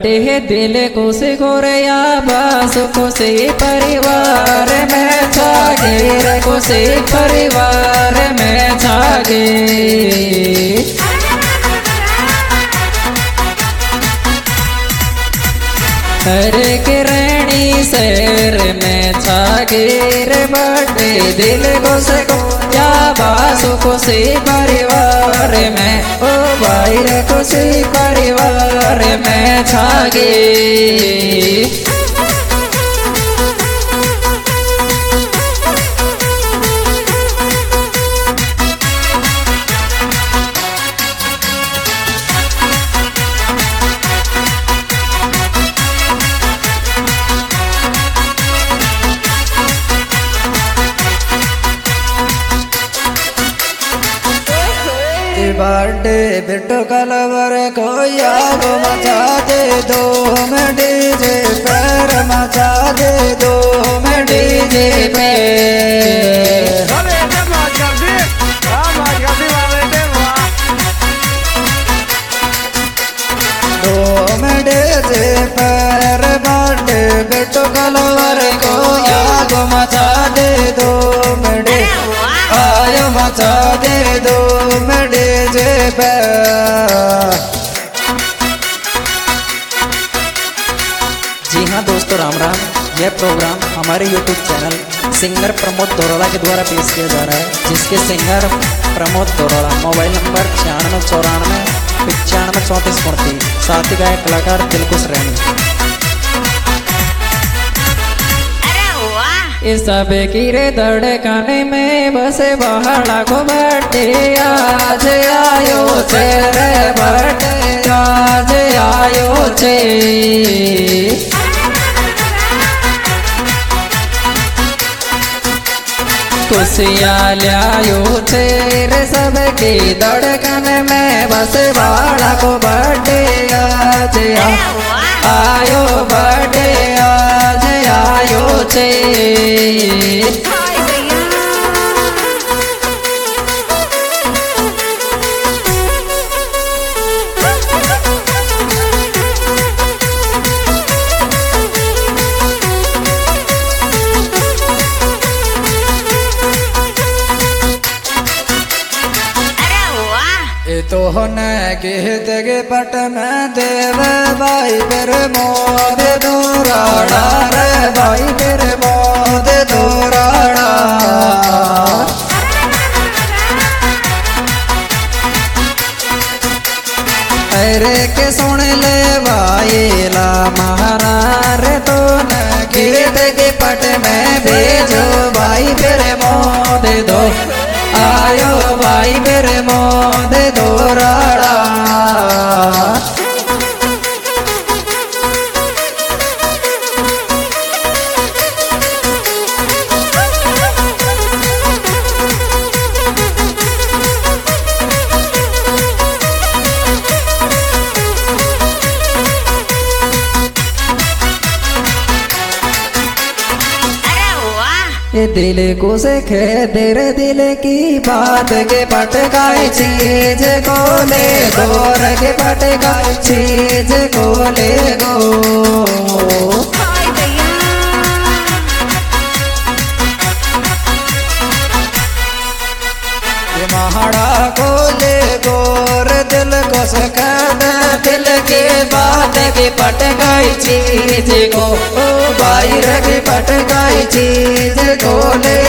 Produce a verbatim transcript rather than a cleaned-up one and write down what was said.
हे दिल को से गोरया बास को से परिवार में छागे को से परिवार में छागे हरे के रैणी शहर में छागे रे बड़े दिल को से गोरया बास को से परिवार में ओ भाई रे को से परिवार में छागे बर्थडे बिट्टू कलवर को याद मचा दे दो में डीजे पैर मचा दे दो में डीजे पैर दो में डीजे पैर बर्थडे बिट्टू कलवर को याद मचा दे दो में डे आयो मचा दे दो में डीजे पैर। जी हाँ दोस्तों, राम राम। यह प्रोग्राम हमारे YouTube channel singer Pramod Dorada के द्वारा पेश किया जा रहा है, जिसके singer Pramod Dorada. Mobile number छियानवे चौरानवे पचानवे चौंतीस उनतीस। साथ ही गायक कलाकार दिलकुश रैनी। इस सब की रे धड़कने में बसे बहड़ा को बटे आज आयो छे रे बटे आज आयो छे। खुशियाँ लायो छे रे सबकी धड़कन में बसे बहड़ा को बटे आज आयो बटे आज आयो छे। तो होने गीत के पट में देव भाई फिर मोद दोराड़ा रे भाई फिर मोद दोराड़ा। अरे के सुन ले भाई ला महारा रे तो न गीत के पट में भेजो भाई फिर मोद दो आयो भाई फिर मोद दोराड़ा। ये दिल को से खे तेरे दिल की बात के पटकाई चीज को ले गोर के पटकाई चीज को ले गो। ये महाड़ा को ले गोर दिल को सखा दिल के बात के पटकाई चीज को भाई रखे पटकाई चीज को ले